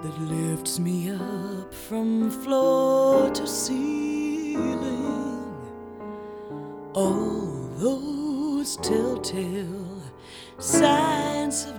that lifts me up from floor to ceiling. All those telltale signs of